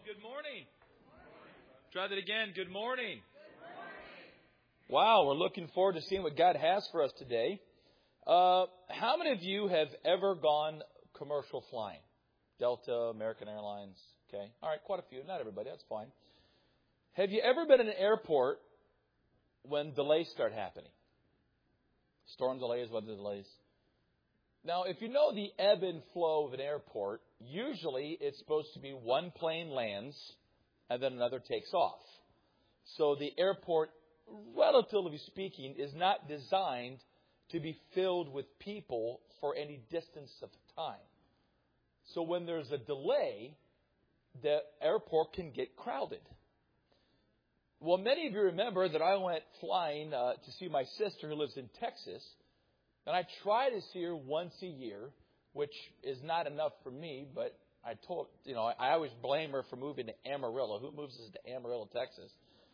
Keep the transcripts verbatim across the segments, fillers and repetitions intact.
Good morning. Try that again. Good morning. Wow, we're looking forward to seeing what God has for us today. Uh, how many of you have ever gone commercial flying? Delta, American Airlines. Okay. All right, quite a few. Not everybody. That's fine. Have you ever been in an airport when delays start happening? Storm delays, weather delays. Now, if you know the ebb and flow of an airport, usually it's supposed to be one plane lands and then another takes off. So the airport, relatively speaking, is not designed to be filled with people for any distance of time. So when there's a delay, the airport can get crowded. Well, many of you remember that I went flying uh, to see my sister who lives in Texas. And I try to see her once a year, which is not enough for me, but I told, you know, I, I always blame her for moving to Amarillo. Who moves us to Amarillo, Texas?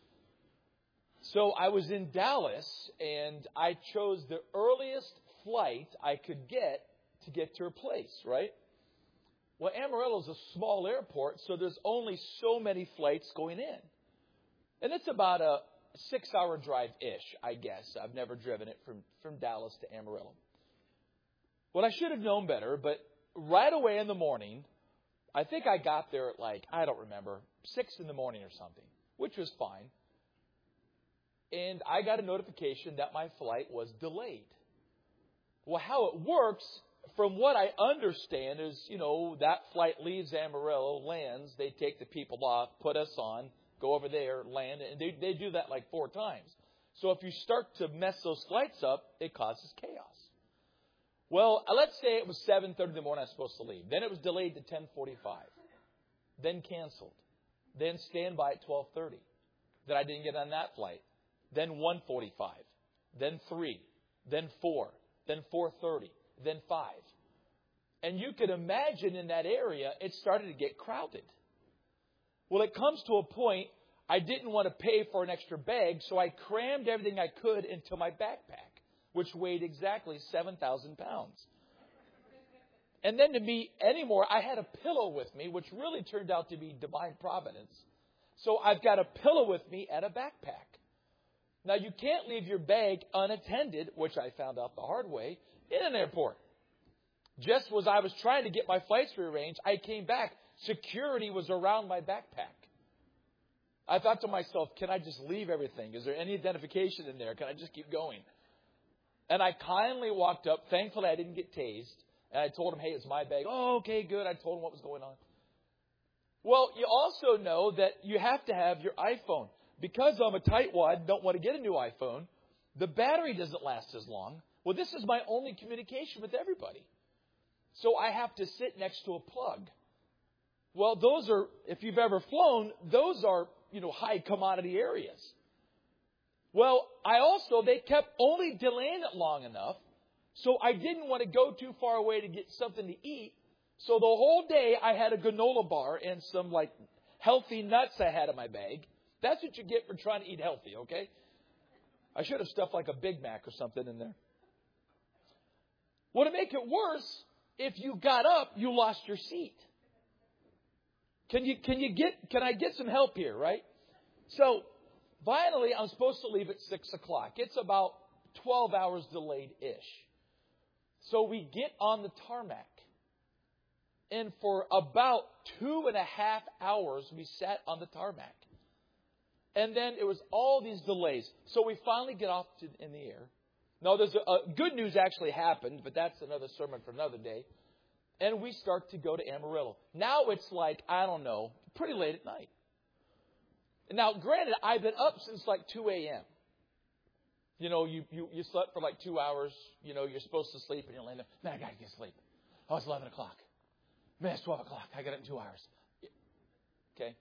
So I was in Dallas, and I chose the earliest flight I could get to get to her place, right? Well, Amarillo is a small airport, so there's only so many flights going in. And it's about a six-hour drive-ish, I guess. I've never driven it from, from Dallas to Amarillo. Well, I should have known better, but right away in the morning, I think I got there at like, I don't remember, six in the morning or something, which was fine. And I got a notification that my flight was delayed. Well, how it works, from what I understand, is, you know, that flight leaves Amarillo, lands, they take the people off, put us on, go over there, land, and they, they do that like four times. So if you start to mess those flights up, it causes chaos. Well, let's say it was seven thirty in the morning I was supposed to leave. Then it was delayed to ten forty-five. Then canceled. Then standby at twelve thirty. Then I didn't get on that flight. Then one forty-five. Then three. Then four. Then four thirty. Then five. And you can imagine in that area, it started to get crowded. Well, it comes to a point I didn't want to pay for an extra bag, so I crammed everything I could into my backpack, which weighed exactly seven thousand pounds. And then to be anymore, I had a pillow with me, which really turned out to be divine providence. So I've got a pillow with me and a backpack. Now, you can't leave your bag unattended, which I found out the hard way, in an airport. Just as I was trying to get my flights rearranged, I came back. Security was around my backpack. I thought to myself, can I just leave everything? Is there any identification in there? Can I just keep going? And I kindly walked up. Thankfully, I didn't get tased. And I told him, hey, it's my bag. Oh, okay, good. I told him what was going on. Well, you also know that you have to have your iPhone. Because I'm a tightwad, don't want to get a new iPhone, the battery doesn't last as long. Well, this is my only communication with everybody. So I have to sit next to a plug. Well, those are, if you've ever flown, those are, you know, high commodity areas. Well, I also, they kept only delaying it long enough, so I didn't want to go too far away to get something to eat. So the whole day I had a granola bar and some, like, healthy nuts I had in my bag. That's what you get for trying to eat healthy, okay? I should have stuffed like a Big Mac or something in there. Well, to make it worse, if you got up, you lost your seat. Can you, can you get, can I get some help here, right? So, finally, I'm supposed to leave at six o'clock. It's about twelve hours delayed-ish. So we get on the tarmac. And for about two and a half hours, we sat on the tarmac. And then it was all these delays. So we finally get off to, in the air. Now, there's a, a good news actually happened, but that's another sermon for another day. And we start to go to Amarillo. Now it's like, I don't know, pretty late at night. Now, granted, I've been up since like two a.m. You know, you, you, you slept for like two hours. You know, you're supposed to sleep and you're laying there. Man, I got to get sleep. Oh, it's eleven o'clock. Man, it's twelve o'clock. I got it in two hours. Okay.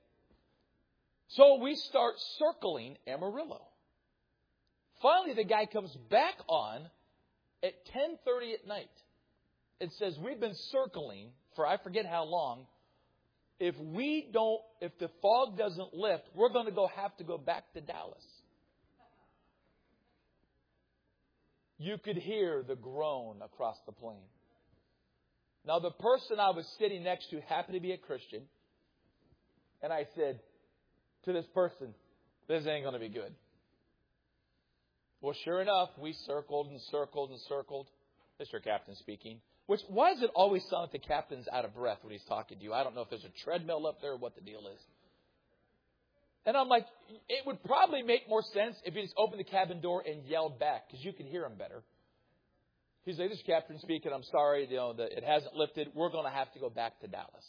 So we start circling Amarillo. Finally, the guy comes back on at ten thirty at night. It says, we've been circling for I forget how long. If we don't, if the fog doesn't lift, we're going to go have to go back to Dallas. You could hear the groan across the plain. Now, the person I was sitting next to happened to be a Christian. And I said to this person, this ain't going to be good. Well, sure enough, we circled and circled and circled. This is your captain speaking. Which, why does it always sound like the captain's out of breath when he's talking to you? I don't know if there's a treadmill up there or what the deal is. And I'm like, it would probably make more sense if he just opened the cabin door and yelled back, because you can hear him better. He's like, this is captain speaking. I'm sorry, you know, the, it hasn't lifted. We're going to have to go back to Dallas.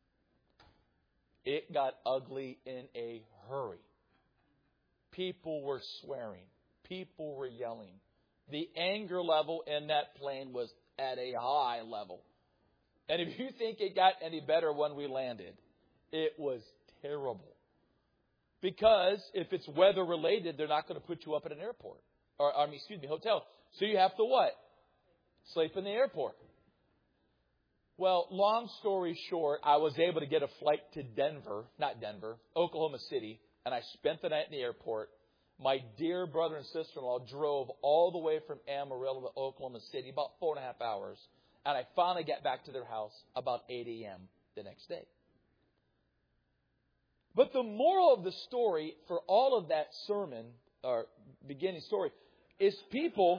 It got ugly in a hurry. People were swearing. People were yelling. The anger level in that plane was at a high level. And if you think it got any better when we landed, it was terrible. Because if it's weather related, they're not going to put you up at an airport. Or, I mean, excuse me, hotel. So you have to what? Sleep in the airport. Well, long story short, I was able to get a flight to Denver, not Denver, Oklahoma City, and I spent the night in the airport. My dear brother and sister-in-law drove all the way from Amarillo to Oklahoma City, about four and a half hours, and I finally got back to their house about eight a.m. the next day. But the moral of the story for all of that sermon, or beginning story, is people...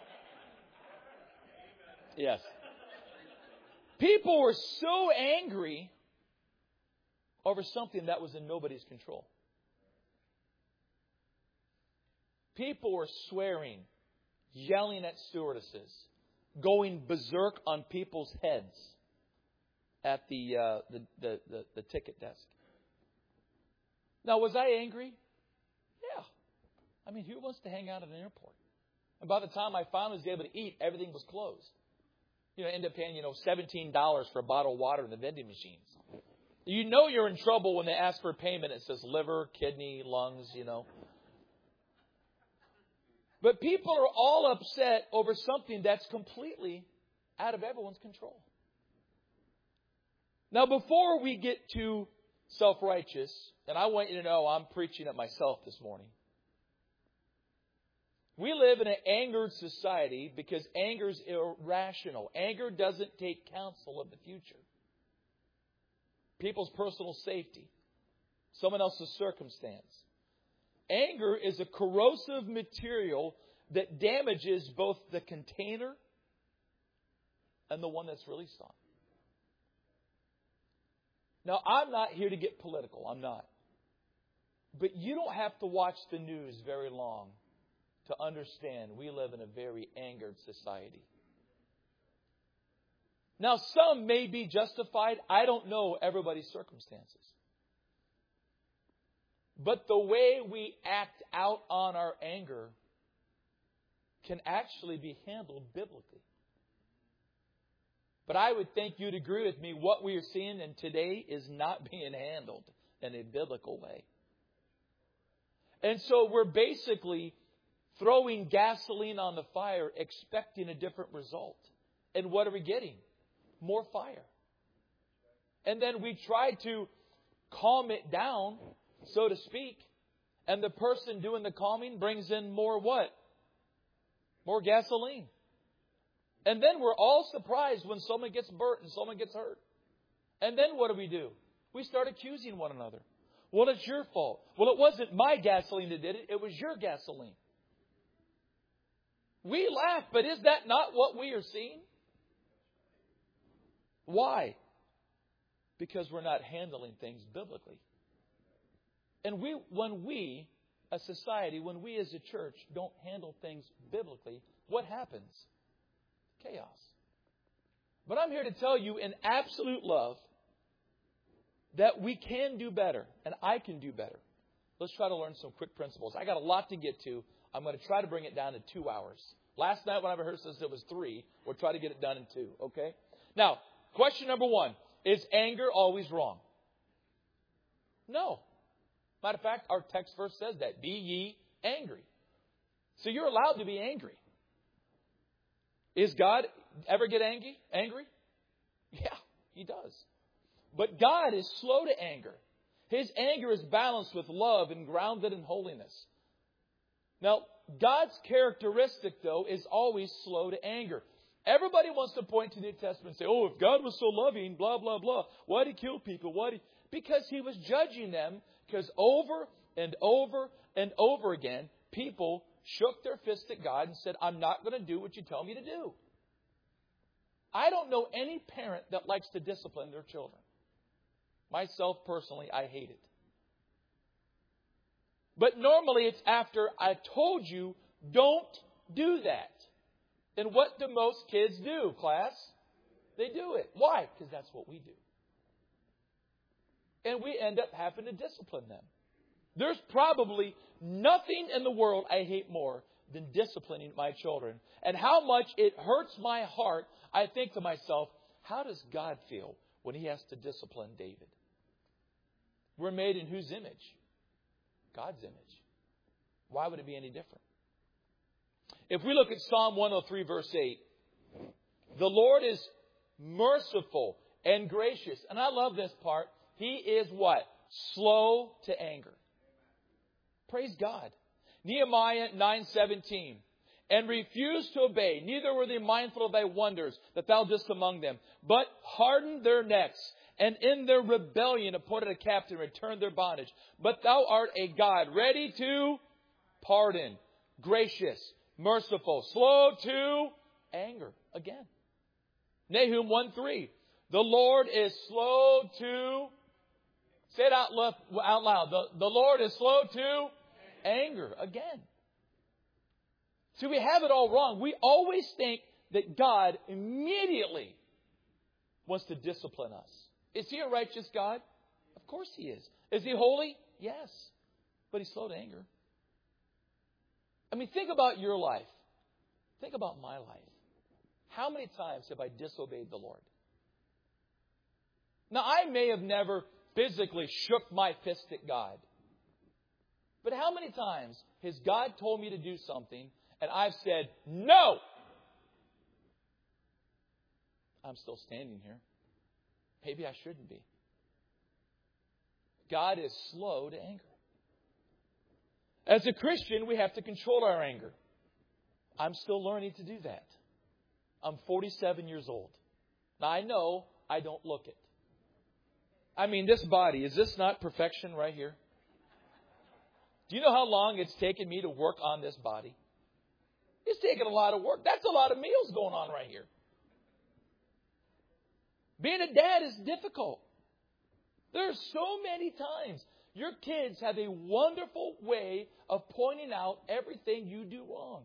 Yes. People were so angry over something that was in nobody's control. People were swearing, yelling at stewardesses, going berserk on people's heads at the, uh, the, the, the, the ticket desk. Now, was I angry? Yeah. I mean, who wants to hang out at an airport? And by the time I finally was able to eat, everything was closed. You know, end up paying, you know, seventeen dollars for a bottle of water in the vending machines. You know you're in trouble when they ask for payment. It says liver, kidney, lungs, you know. But people are all upset over something that's completely out of everyone's control. Now, before we get to self-righteous, and I want you to know I'm preaching at myself this morning. We live in an angered society because anger is irrational. Anger doesn't take counsel of the future. People's personal safety. Someone else's circumstance. Anger is a corrosive material that damages both the container and the one that's released on. Now, I'm not here to get political. I'm not. But you don't have to watch the news very long to understand we live in a very angered society. Now, some may be justified. I don't know everybody's circumstances. But the way we act out on our anger can actually be handled biblically. But I would think you'd agree with me, what we are seeing in today is not being handled in a biblical way. And so we're basically throwing gasoline on the fire, expecting a different result. And what are we getting? More fire. And then we try to calm it down, so to speak. And the person doing the calming brings in more what? More gasoline. And then we're all surprised when someone gets burnt and someone gets hurt. And then what do we do? We start accusing one another. Well, it's your fault. Well, it wasn't my gasoline that did it. It was your gasoline. We laugh, but is that not what we are seeing? Why? Because we're not handling things biblically. And we, when we, a society, when we as a church don't handle things biblically, what happens? Chaos. But I'm here to tell you in absolute love that we can do better, and I can do better. Let's try to learn some quick principles. I got a lot to get to. I'm going to try to bring it down to two hours. Last night when I rehearsed this, it was three. We'll try to get it done in two, okay? Now, question number one. Is anger always wrong? No. Matter of fact, our text verse says that. Be ye angry. So you're allowed to be angry. Is God ever get angry? Angry? Yeah, He does. But God is slow to anger. His anger is balanced with love and grounded in holiness. Now, God's characteristic, though, is always slow to anger. Everybody wants to point to the New Testament and say, oh, if God was so loving, blah, blah, blah, why'd He kill people? Why'd He... Because He was judging them, because over and over and over again, people shook their fist at God and said, I'm not going to do what you tell me to do. I don't know any parent that likes to discipline their children. Myself, personally, I hate it. But normally it's after I told you, don't do that. And what do most kids do, class? They do it. Why? Because that's what we do. And we end up having to discipline them. There's probably nothing in the world I hate more than disciplining my children. And how much it hurts my heart, I think to myself, how does God feel when He has to discipline David? We're made in whose image? God's image. Why would it be any different? If we look at Psalm one oh three, verse eight, the Lord is merciful and gracious. And I love this part. He is what? Slow to anger. Praise God. Nehemiah nine seventeen. And refused to obey, neither were they mindful of thy wonders that thou didst among them, but hardened their necks, and in their rebellion appointed a captain, returned their bondage. But thou art a God ready to pardon, gracious, merciful, slow to anger. Again. Nahum one three. The Lord is slow to, say it out loud, the, the Lord is slow to anger. Again. See, we have it all wrong. We always think that God immediately wants to discipline us. Is He a righteous God? Of course He is. Is He holy? Yes. But He's slow to anger. I mean, think about your life. Think about my life. How many times have I disobeyed the Lord? Now, I may have never physically shook my fist at God. But how many times has God told me to do something and I've said, no! I'm still standing here. Maybe I shouldn't be. God is slow to anger. As a Christian, we have to control our anger. I'm still learning to do that. I'm forty-seven years old. Now, I know I don't look it. I mean, this body, is this not perfection right here? Do you know how long it's taken me to work on this body? It's taken a lot of work. That's a lot of meals going on right here. Being a dad is difficult. There's so many times your kids have a wonderful way of pointing out everything you do wrong.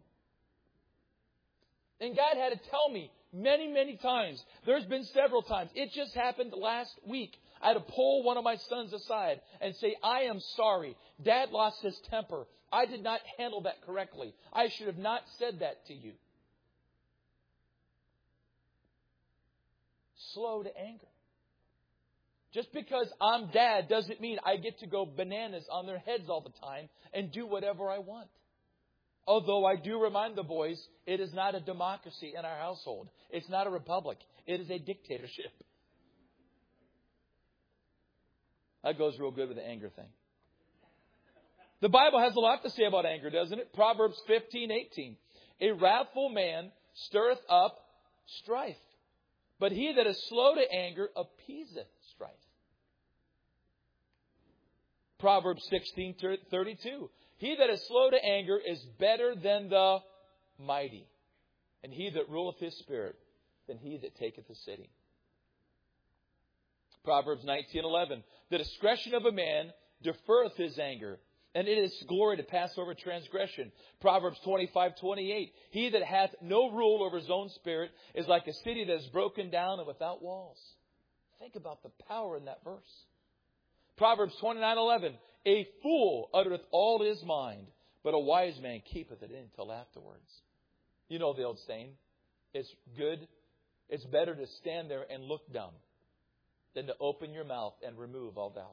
And God had to tell me many, many times. There's been several times. It just happened last week. I had to pull one of my sons aside and say, I am sorry. Dad lost his temper. I did not handle that correctly. I should have not said that to you. Slow to anger. Just because I'm dad doesn't mean I get to go bananas on their heads all the time and do whatever I want. Although I do remind the boys, it is not a democracy in our household. It's not a republic. It is a dictatorship. That goes real good with the anger thing. The Bible has a lot to say about anger, doesn't it? Proverbs fifteen eighteen. A wrathful man stirreth up strife, but he that is slow to anger appeaseth strife. Proverbs sixteen thirty-two. He that is slow to anger is better than the mighty, and he that ruleth his spirit than he that taketh a city. Proverbs nineteen eleven. The discretion of a man deferreth his anger, and it is glory to pass over transgression. Proverbs twenty-five twenty-eight. He that hath no rule over his own spirit is like a city that is broken down and without walls. Think about the power in that verse. Proverbs twenty-nine eleven. A fool uttereth all his mind, but a wise man keepeth it in till afterwards. You know the old saying. It's good. It's better to stand there and look dumb than to open your mouth and remove all doubt.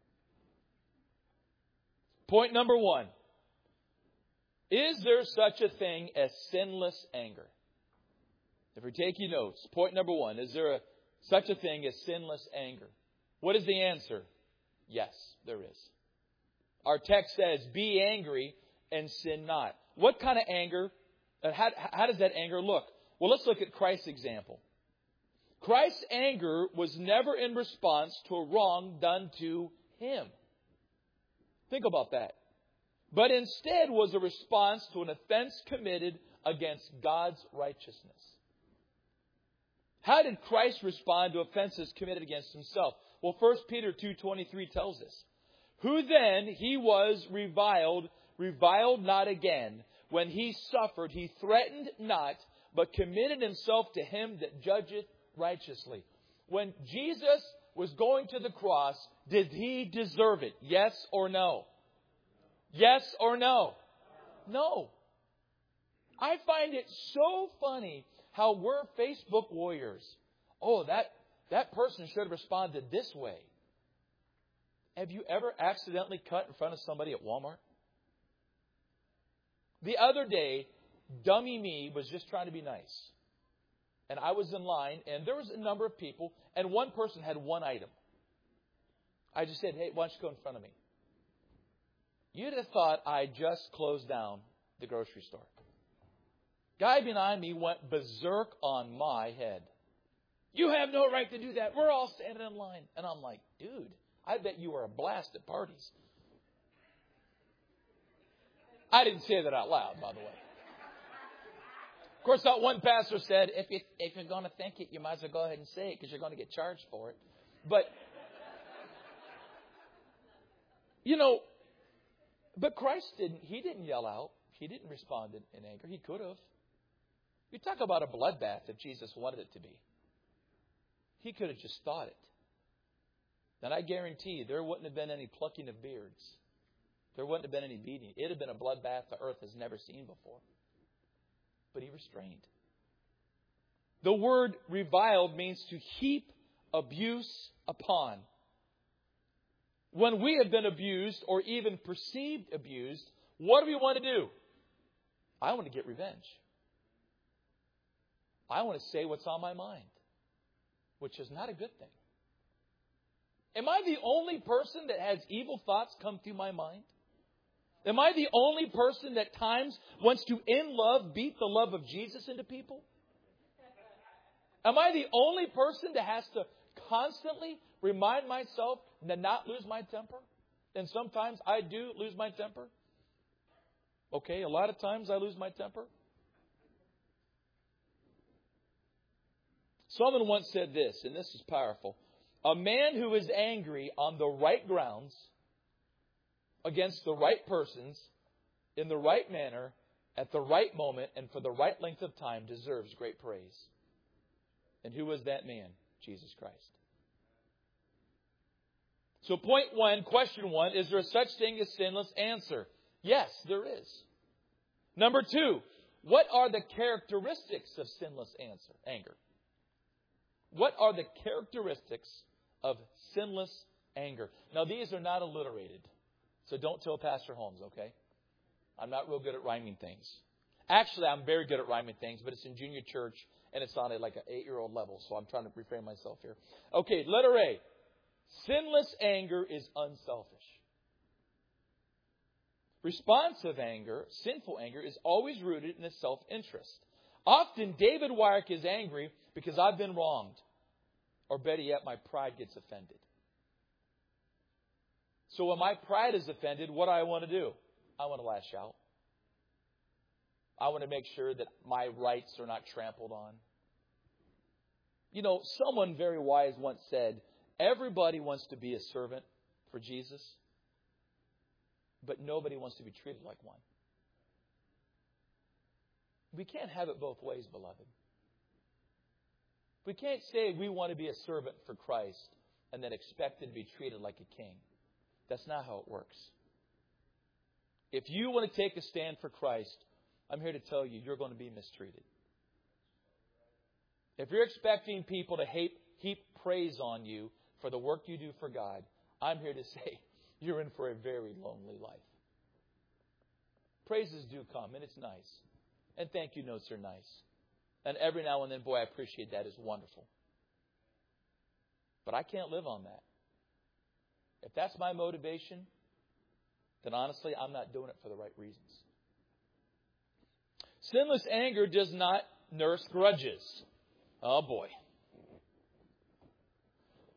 Point number one. Is there such a thing as sinless anger? If you're taking notes, point number one. Is there a, such a thing as sinless anger? What is the answer? Yes, there is. Our text says, be angry and sin not. What kind of anger? How, how does that anger look? Well, let's look at Christ's example. Christ's anger was never in response to a wrong done to Him. Think about that. But instead was a response to an offense committed against God's righteousness. How did Christ respond to offenses committed against Himself? Well, First Peter two twenty-three tells us, who then He was reviled, reviled not again. When He suffered, He threatened not, but committed Himself to Him that judgeth righteously. When Jesus was going to the cross, did He deserve it? Yes or no? Yes or no? No. I find it so funny how we're Facebook warriors. Oh, that, that person should have responded this way. Have you ever accidentally cut in front of somebody at Walmart? The other day, dummy me was just trying to be nice. And I was in line, and there was a number of people, and one person had one item. I just said, hey, why don't you go in front of me? You'd have thought I just closed down the grocery store. Guy behind me went berserk on my head. You have no right to do that. We're all standing in line. And I'm like, dude, I bet you were a blast at parties. I didn't say that out loud, by the way. Of course, that one pastor said, if, you, if you're going to think it, you might as well go ahead and say it because you're going to get charged for it. But, you know, but Christ didn't, He didn't yell out. He didn't respond in, in anger. He could have. You talk about a bloodbath if Jesus wanted it to be. He could have just thought it. Then I guarantee there wouldn't have been any plucking of beards. There wouldn't have been any beating. It would have been a bloodbath the earth has never seen before. But He restrained. The word reviled means to heap abuse upon. When we have been abused or even perceived abused, what do we want to do? I want to get revenge. I want to say what's on my mind, which is not a good thing. Am I the only person that has evil thoughts come through my mind? Am I the only person that at times wants to, in love, beat the love of Jesus into people? Am I the only person that has to constantly remind myself to not lose my temper? And sometimes I do lose my temper. Okay, a lot of times I lose my temper. Someone once said this, and this is powerful. A man who is angry on the right grounds, against the right persons, in the right manner, at the right moment, and for the right length of time, deserves great praise. And who was that man? Jesus Christ. So point one, question one, is there such thing as sinless? Answer, yes, there is. Number two, what are the characteristics of sinless answer, anger? What are the characteristics of sinless anger? Now, these are not alliterated. So don't tell Pastor Holmes, okay? I'm not real good at rhyming things. Actually, I'm very good at rhyming things, but it's in junior church, and it's on a, like an eight-year-old level, so I'm trying to refrain myself here. Okay, letter A. Sinless anger is unselfish. Responsive anger, sinful anger, is always rooted in a self-interest. Often, David Wyrick is angry because I've been wronged. Or better yet, my pride gets offended. So when my pride is offended, what do I want to do? I want to lash out. I want to make sure that my rights are not trampled on. You know, someone very wise once said, everybody wants to be a servant for Jesus, but nobody wants to be treated like one. We can't have it both ways, beloved. We can't say we want to be a servant for Christ and then expect to be treated like a king. That's not how it works. If you want to take a stand for Christ, I'm here to tell you, you're going to be mistreated. If you're expecting people to heap, heap praise on you for the work you do for God, I'm here to say you're in for a very lonely life. Praises do come, and it's nice. And thank you notes are nice. And every now and then, boy, I appreciate that. It's wonderful. But I can't live on that. If that's my motivation, then honestly, I'm not doing it for the right reasons. Sinless anger does not nurse grudges. Oh, boy.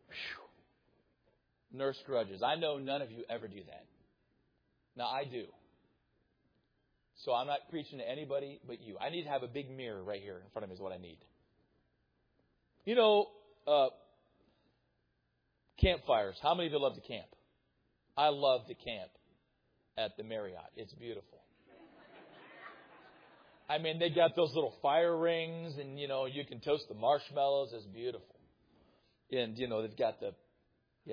Whew. Nurse grudges. I know none of you ever do that. Now, I do. So I'm not preaching to anybody but you. I need to have a big mirror right here in front of me is what I need. You know, uh, campfires. How many of you love to camp? I love to camp at the Marriott. It's beautiful. I mean, they got those little fire rings, and, you know, you can toast the marshmallows. It's beautiful. And, you know, they've got the, yeah.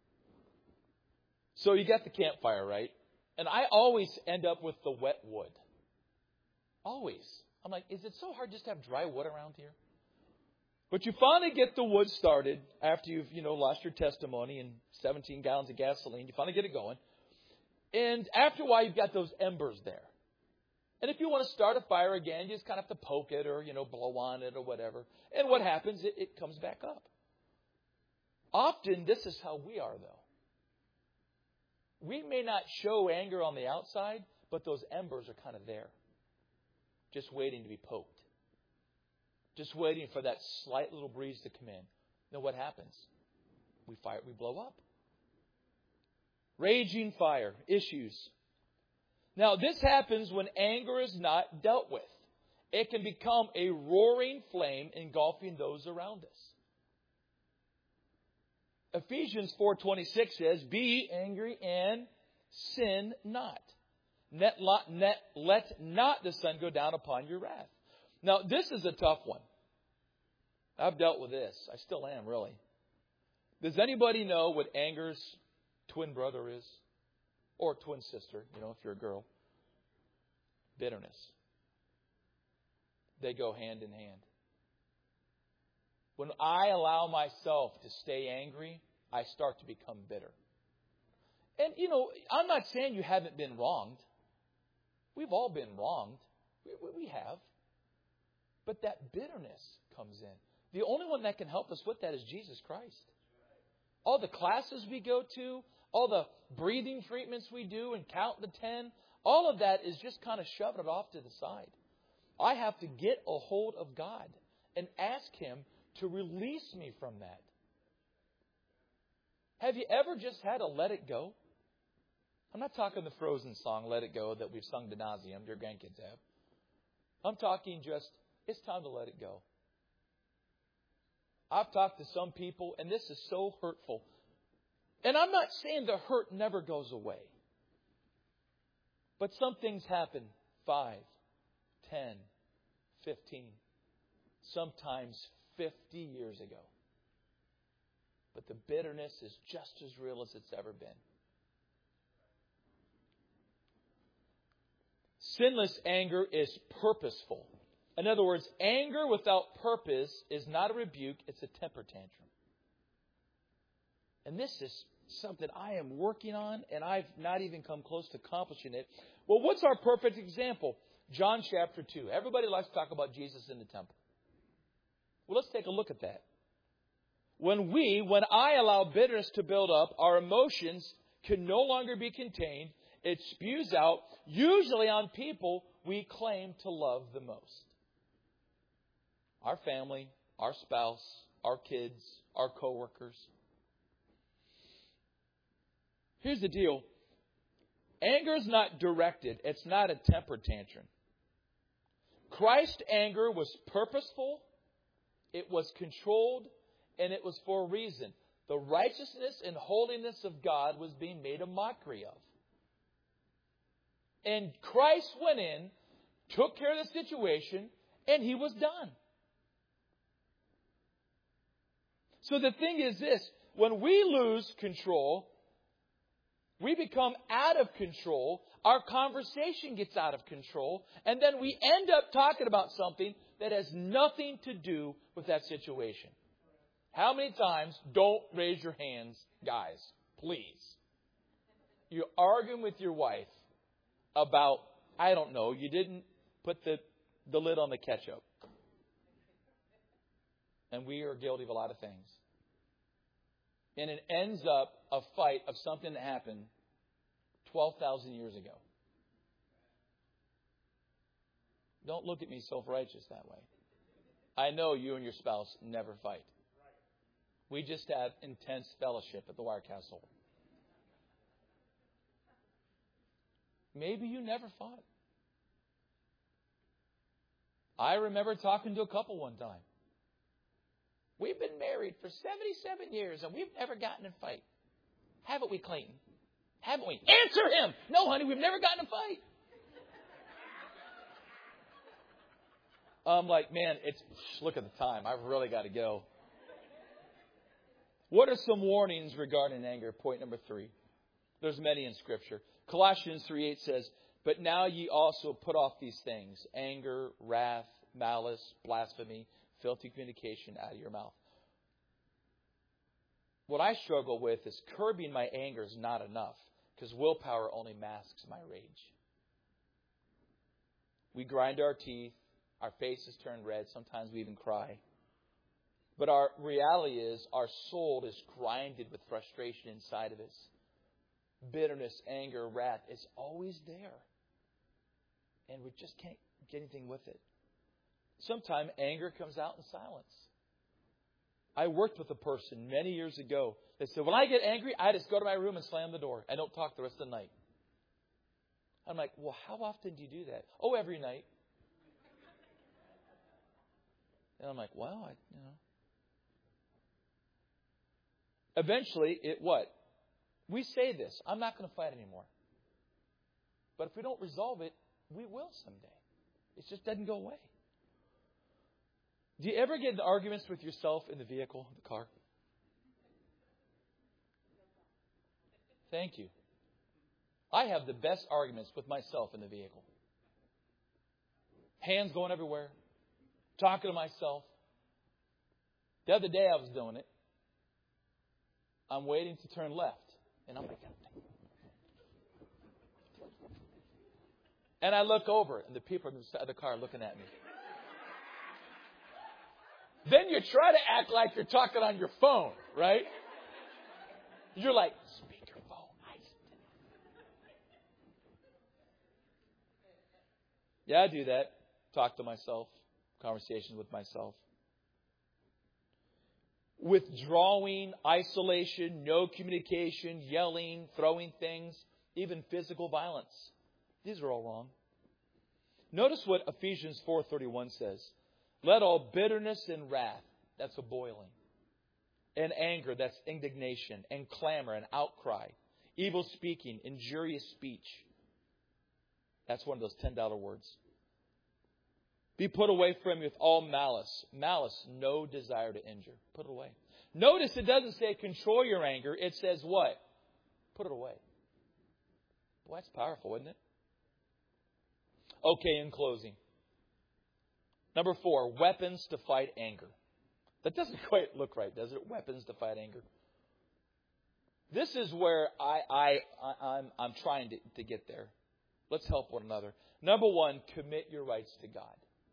So you got the campfire, right? And I always end up with the wet wood. Always. I'm like, is it so hard just to have dry wood around here? But you finally get the wood started after you've, you know, lost your testimony and seventeen gallons of gasoline. You finally get it going. And after a while, you've got those embers there. And if you want to start a fire again, you just kind of have to poke it or, you know, blow on it or whatever. And what happens? It, it comes back up. Often, this is how we are, though. We may not show anger on the outside, but those embers are kind of there, just waiting to be poked, just waiting for that slight little breeze to come in. Then what happens? We fire, we blow up. Raging fire, issues. Now, this happens when anger is not dealt with. It can become a roaring flame engulfing those around us. Ephesians four twenty-six says, "Be angry and sin not. Let, let, let not the sun go down upon your wrath." Now, this is a tough one. I've dealt with this. I still am, really. Does anybody know what anger's twin brother is? Or twin sister, you know, if you're a girl. Bitterness. They go hand in hand. When I allow myself to stay angry, I start to become bitter. And, you know, I'm not saying you haven't been wronged. We've all been wronged. We, we have. But that bitterness comes in. The only one that can help us with that is Jesus Christ. All the classes we go to, all the breathing treatments we do and count the ten, all of that is just kind of shoving it off to the side. I have to get a hold of God and ask Him to release me from that. Have you ever just had to let it go? I'm not talking the Frozen song, "Let It Go," that we've sung to nauseam, your grandkids have. I'm talking just, it's time to let it go. I've talked to some people, and this is so hurtful. And I'm not saying the hurt never goes away. But some things happen five, ten, fifteen, sometimes fifty years ago. But the bitterness is just as real as it's ever been. Sinless anger is purposeful. In other words, anger without purpose is not a rebuke, it's a temper tantrum. And this is something I am working on, and I've not even come close to accomplishing it. Well, what's our perfect example? John chapter two. Everybody likes to talk about Jesus in the temple. Well, let's take a look at that. When we, when I allow bitterness to build up, our emotions can no longer be contained. It spews out, usually on people we claim to love the most. Our family, our spouse, our kids, our coworkers. Here's the deal. Anger is not directed. It's not a temper tantrum. Christ's anger was purposeful. It was controlled. And it was for a reason. The righteousness and holiness of God was being made a mockery of. And Christ went in, took care of the situation, and He was done. So the thing is this. When we lose control, we become out of control. Our conversation gets out of control. And then we end up talking about something that has nothing to do with that situation. How many times, don't raise your hands, guys, please. You're arguing with your wife about, I don't know, you didn't put the, the lid on the ketchup. And we are guilty of a lot of things. And it ends up a fight of something that happened twelve thousand years ago. Don't look at me self-righteous that way. I know you and your spouse never fight. We just have intense fellowship at the Wire household. Maybe you never fought. I remember talking to a couple one time. We've been married for seventy-seven years and we've never gotten in a fight. Haven't we, Clayton? Haven't we? Answer him! No, honey, we've never gotten in a fight. I'm like, man, it's look at the time. I've really got to go. What are some warnings regarding anger? Point number three. There's many in Scripture. Colossians three eight says, "But now ye also put off these things, anger, wrath, malice, blasphemy, filthy communication out of your mouth." What I struggle with is curbing my anger is not enough, because willpower only masks my rage. We grind our teeth, our faces turn red, sometimes we even cry. But our reality is our soul is grinded with frustration inside of us. Bitterness, anger, wrath is always there. And we just can't get anything with it. Sometimes anger comes out in silence. I worked with a person many years ago that said, when I get angry, I just go to my room and slam the door. I don't talk the rest of the night. I'm like, well, how often do you do that? Oh, every night. And I'm like, well, I, you know. Eventually, it what? We say this, I'm not going to fight anymore. But if we don't resolve it, we will someday. It just doesn't go away. Do you ever get into arguments with yourself in the vehicle, the car? Thank you. I have the best arguments with myself in the vehicle. Hands going everywhere. Talking to myself. The other day I was doing it. I'm waiting to turn left. And I'm like, and I look over, and the people inside the car are looking at me. Then you try to act like you're talking on your phone, right? You're like, speakerphone. Yeah, I do that. Talk to myself. Conversations with myself. Withdrawing, isolation, no communication, yelling, throwing things, even physical violence. These are all wrong. Notice what Ephesians four thirty-one says. Let all bitterness and wrath, that's a boiling, and anger, that's indignation, and clamor and outcry, evil speaking, injurious speech. That's one of those ten dollar words. Be put away from you with all malice. Malice, no desire to injure. Put it away. Notice it doesn't say control your anger. It says what? Put it away. Boy, that's powerful, isn't it? Okay, in closing. Number four, weapons to fight anger. That doesn't quite look right, does it? Weapons to fight anger. This is where I, I, I, I'm, I'm trying to, to get there. Let's help one another. Number one, commit your rights to God.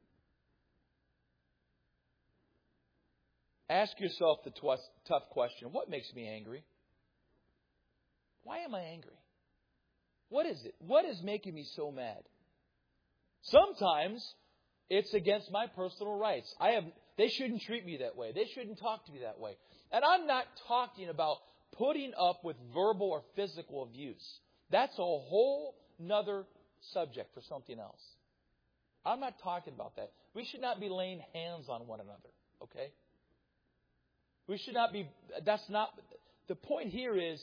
Ask yourself the tw- tough question. What makes me angry? Why am I angry? What is it? What is making me so mad? Sometimes it's against my personal rights. I have. They shouldn't treat me that way. They shouldn't talk to me that way. And I'm not talking about putting up with verbal or physical abuse. That's a whole nother subject for something else. I'm not talking about that. We should not be laying hands on one another. Okay? We should not be, that's not, the point here is,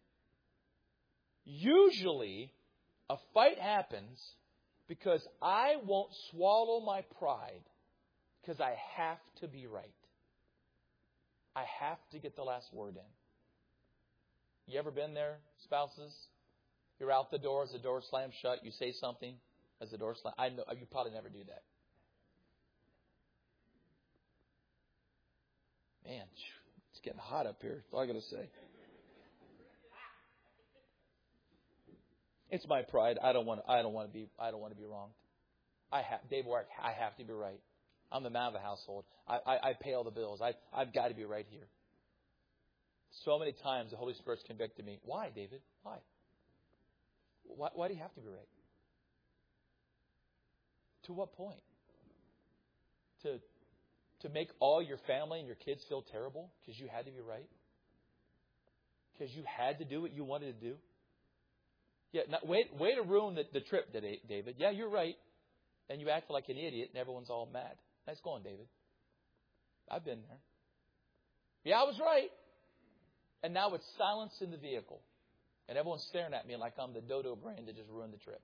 usually a fight happens because I won't swallow my pride because I have to be right. I have to get the last word in. You ever been there, spouses? You're out the door, as the door slams shut, you say something as the door slams. I know, you probably never do that. Man, it's getting hot up here. That's all I got to say. It's my pride. I don't want. I don't want to be. I don't want to be wronged. I have. Dave Warwick. I have to be right. I'm the man of the household. I, I, I pay all the bills. I, I've got to be right here. So many times the Holy Spirit's convicted me. Why, David? Why? Why, why do you have to be right? To what point? To to make all your family and your kids feel terrible because you had to be right? Because you had to do what you wanted to do? Yeah, not, way, way to ruin the, the trip, David. Yeah, you're right. And you act like an idiot and everyone's all mad. Nice going, David. I've been there. Yeah, I was right. And now it's silence in the vehicle. And everyone's staring at me like I'm the dodo brain that just ruined the trip.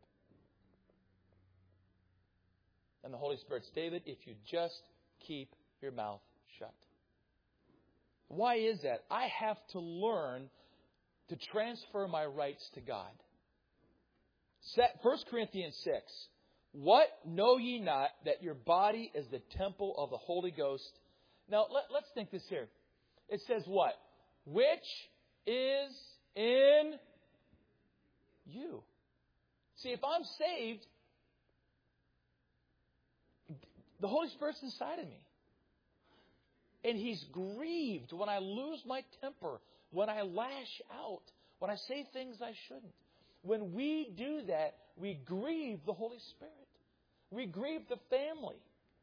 And the Holy Spirit says, David, if you just keep your mouth shut. Why is that? I have to learn to transfer my rights to God. First Corinthians six. What know ye not that your body is the temple of the Holy Ghost? Now, let, let's think this here. It says what? Which is in you. See, if I'm saved, the Holy Spirit's inside of me. And He's grieved when I lose my temper, when I lash out, when I say things I shouldn't. When we do that, we grieve the Holy Spirit. We grieve the family.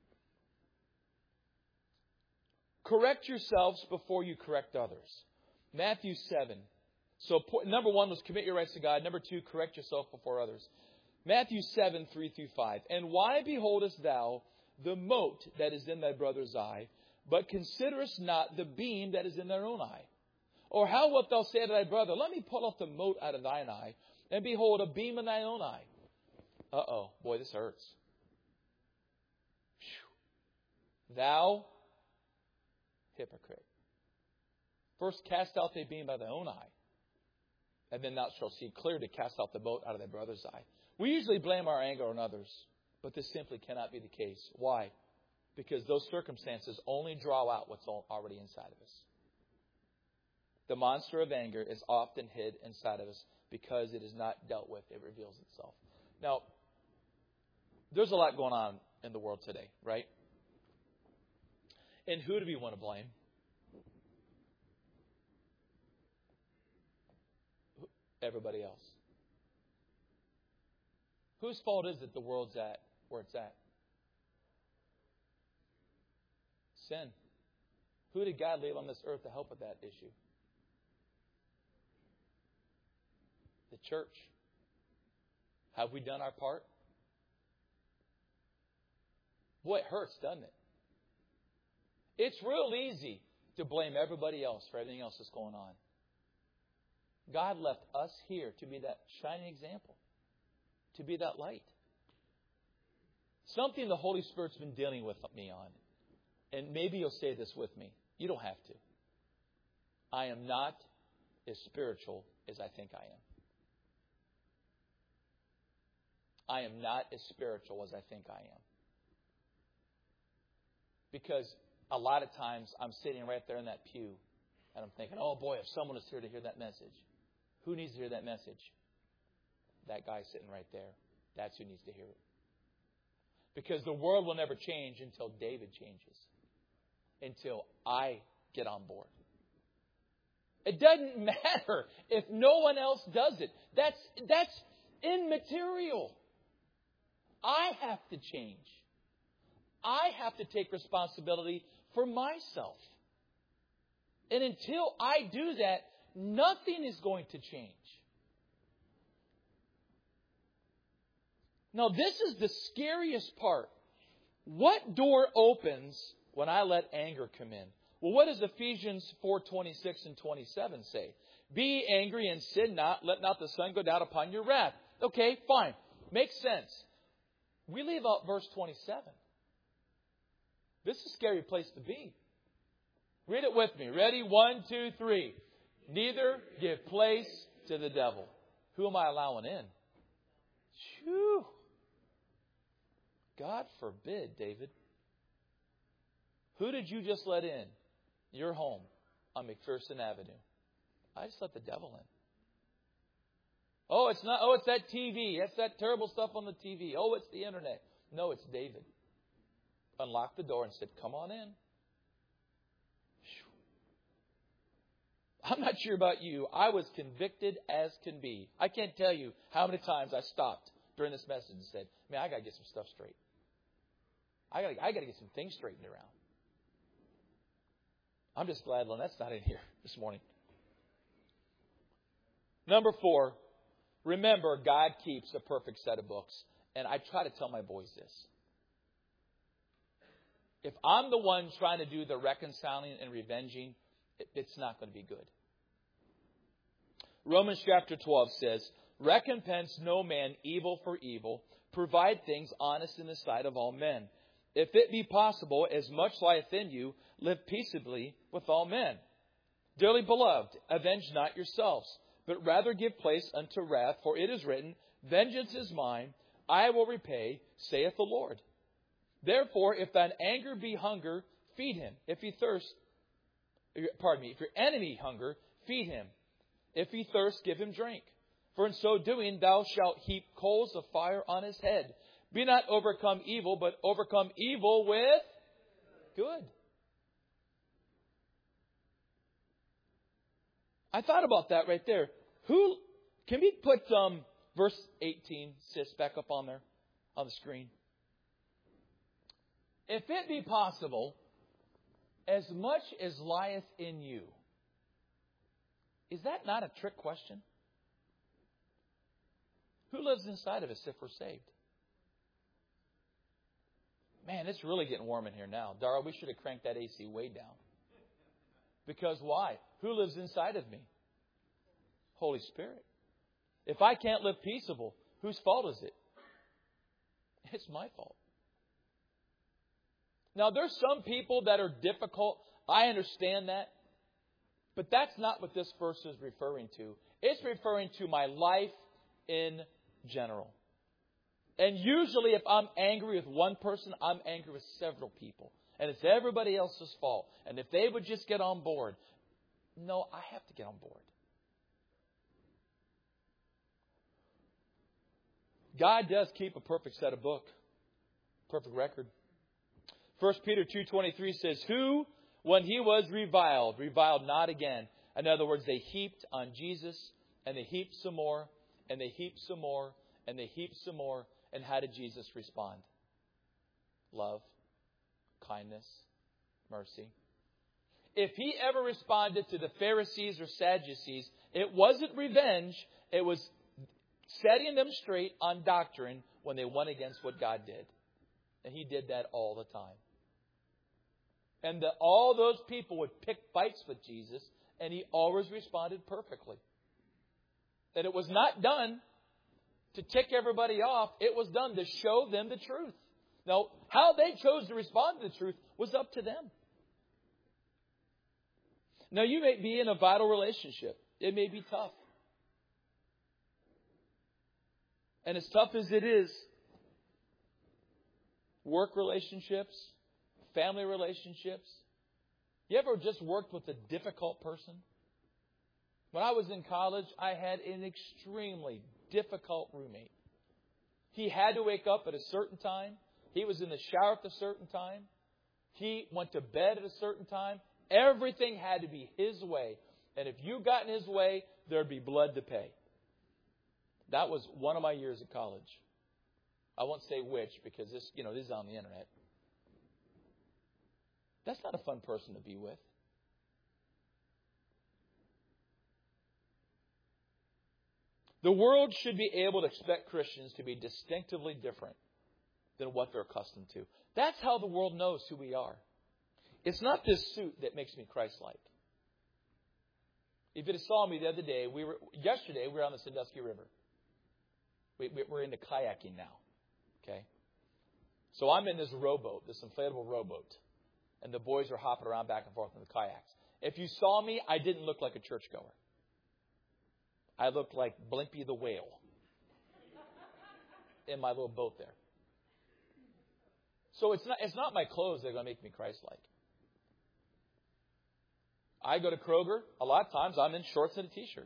Correct yourselves before you correct others. Matthew seven. So number one was commit your rights to God. Number two, correct yourself before others. Matthew seven, three through five. And why beholdest thou the mote that is in thy brother's eye, but considerest not the beam that is in their own eye? Or how wilt thou say to thy brother, let me pull off the mote out of thine eye, and behold, a beam in thine own eye? Uh-oh, boy, this hurts. Whew. Thou hypocrite. First cast out thy beam by thy own eye, and then thou shalt see clear to cast out the mote out of thy brother's eye. We usually blame our anger on others, but this simply cannot be the case. Why? Because those circumstances only draw out what's already inside of us. The monster of anger is often hid inside of us because it is not dealt with. It reveals itself. Now, there's a lot going on in the world today, right? And who do we want to blame? Everybody else. Whose fault is it the world's at where it's at? Sin. Who did God leave on this earth to help with that issue? The church. Have we done our part? Boy, it hurts, doesn't it? It's real easy to blame everybody else for everything else that's going on. God left us here to be that shining example, to be that light. Something the Holy Spirit's been dealing with me on. And maybe you'll say this with me. You don't have to. I am not as spiritual as I think I am. I am not as spiritual as I think I am. Because a lot of times I'm sitting right there in that pew and I'm thinking, oh boy, if someone is here to hear that message. Who needs to hear that message? That guy sitting right there. That's who needs to hear it. Because the world will never change until David changes. Until I get on board. It doesn't matter if no one else does it. That's, that's immaterial. I have to change. I have to take responsibility for myself. And until I do that, nothing is going to change. Now, this is the scariest part. What door opens when I let anger come in? Well, what does Ephesians four twenty-six and twenty-seven say? Be angry and sin not. Let not the sun go down upon your wrath. Okay, fine. Makes sense. We leave out verse twenty-seven. This is a scary place to be. Read it with me. Ready? One, two, three. Neither give place to the devil. Who am I allowing in? Phew. God forbid, David. Who did you just let in? Your home on McPherson Avenue. I just let the devil in. Oh, it's not. Oh, it's that T V. That's that terrible stuff on the T V. Oh, it's the internet. No, it's David. Unlocked the door and said, come on in. I'm not sure about you. I was convicted as can be. I can't tell you how many times I stopped during this message and said, man, I got to get some stuff straight. I got I got to get some things straightened around. I'm just glad Lynette's not in here this morning. Number four, remember God keeps a perfect set of books. And I try to tell my boys this. If I'm the one trying to do the reconciling and revenging, it's not going to be good. Romans chapter twelve says, recompense no man evil for evil. Provide things honest in the sight of all men. If it be possible, as much lieth in you, live peaceably with all men. Dearly beloved, avenge not yourselves, but rather give place unto wrath, for it is written, vengeance is mine, I will repay, saith the Lord. Therefore, if thine anger be hunger, feed him. If he thirst, pardon me, if your enemy hunger, feed him. If he thirst, give him drink. For in so doing, thou shalt heap coals of fire on his head. Be not overcome evil, but overcome evil with good. I thought about that right there. Who can we put um, verse eighteen, sis, back up on there on the screen? If it be possible, as much as lieth in you. Is that not a trick question? Who lives inside of us if we're saved? Man, it's really getting warm in here now. Dara, we should have cranked that A C way down. Because why? Who lives inside of me? Holy Spirit. If I can't live peaceable, whose fault is it? It's my fault. Now, there's some people that are difficult. I understand that. But that's not what this verse is referring to. It's referring to my life in general. And usually if I'm angry with one person, I'm angry with several people. And it's everybody else's fault. And if they would just get on board. No, I have to get on board. God does keep a perfect set of book. Perfect record. First Peter two twenty-three says, who, when he was reviled, reviled not again. In other words, they heaped on Jesus, and they heaped some more, and they heaped some more, and they heaped some more. And how did Jesus respond? Love, kindness, mercy. If he ever responded to the Pharisees or Sadducees, it wasn't revenge. It was setting them straight on doctrine when they went against what God did. And he did that all the time. And that all those people would pick fights with Jesus, and he always responded perfectly. That it was not done to tick everybody off. It was done to show them the truth. Now, how they chose to respond to the truth was up to them. Now, you may be in a vital relationship. It may be tough. And as tough as it is, work relationships, family relationships. You ever just worked with a difficult person? When I was in college, I had an extremely difficult roommate. He had to wake up at a certain time. He was in the shower at a certain time. He went to bed at a certain time. Everything had to be his way. And if you got in his way, there'd be blood to pay. That was one of my years at college. I won't say which because this, you know, this is on the internet. That's not a fun person to be with. The world should be able to expect Christians to be distinctively different than what they're accustomed to. That's how the world knows who we are. It's not this suit that makes me Christ-like. If you saw me the other day, we were yesterday we were on the Sandusky River. We, we're into kayaking now. Okay? So I'm in this rowboat, this inflatable rowboat. And the boys are hopping around back and forth in the kayaks. If you saw me, I didn't look like a churchgoer. I looked like Blimpy the whale in my little boat there. So it's not it's not my clothes that are going to make me Christ-like. I go to Kroger. A lot of times I'm in shorts and a T-shirt.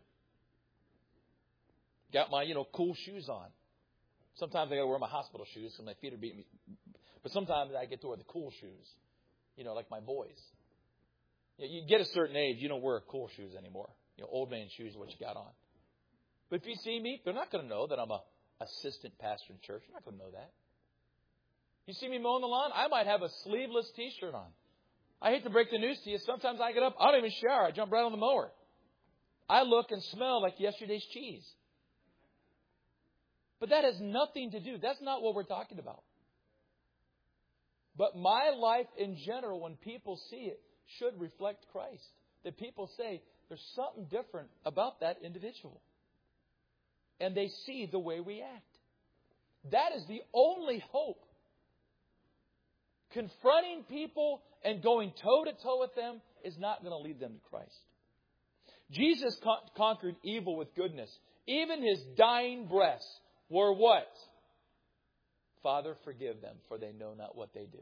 Got my, you know, cool shoes on. Sometimes I got to wear my hospital shoes because my feet are beating me. But sometimes I get to wear the cool shoes, you know, like my boys. You, know, you get a certain age, you don't wear cool shoes anymore. You know, old man shoes is what you got on. But if you see me, they're not going to know that I'm a assistant pastor in church. They're not going to know that. You see me mowing the lawn, I might have a sleeveless T-shirt on. I hate to break the news to you. Sometimes I get up, I don't even shower. I jump right on the mower. I look and smell like yesterday's cheese. But that has nothing to do. That's not what we're talking about. But my life in general, when people see it, should reflect Christ. That people say, there's something different about that individual. And they see the way we act. That is the only hope. Confronting people and going toe-to-toe with them is not going to lead them to Christ. Jesus con- conquered evil with goodness. Even His dying breaths were what? Father, forgive them, for they know not what they do.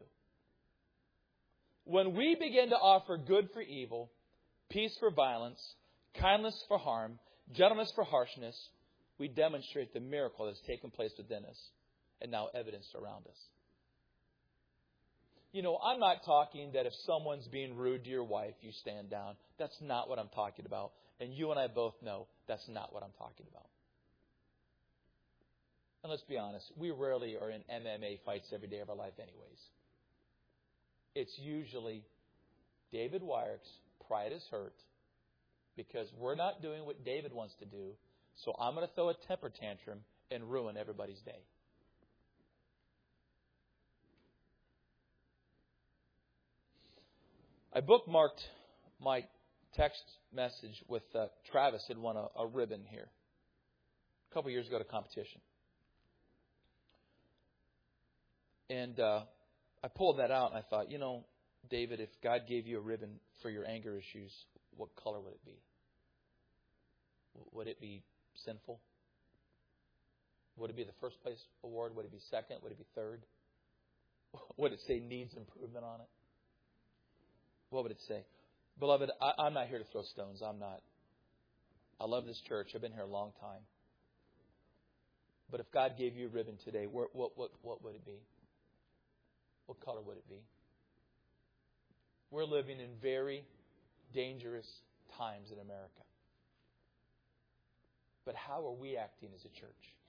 When we begin to offer good for evil, peace for violence, kindness for harm, gentleness for harshness, we demonstrate the miracle that's taken place within us and now evidenced around us. You know, I'm not talking that if someone's being rude to your wife, you stand down. That's not what I'm talking about. And you and I both know that's not what I'm talking about. And let's be honest, we rarely are in M M A fights every day of our life anyways. It's usually David Wyrick's pride is hurt because we're not doing what David wants to do, so I'm going to throw a temper tantrum and ruin everybody's day. I bookmarked my text message with uh, Travis had won a, a ribbon here a couple years ago at a competition. And uh, I pulled that out and I thought, you know, David, if God gave you a ribbon for your anger issues, what color would it be? Would it be sinful? Would it be the first place award? Would it be second? Would it be third? Would it say needs improvement on it? What would it say? Beloved, I, I'm not here to throw stones. I'm not. I love this church. I've been here a long time. But if God gave you a ribbon today, what, what, what, what would it be? What color would it be? We're living in very dangerous times in America. But how are we acting as a church?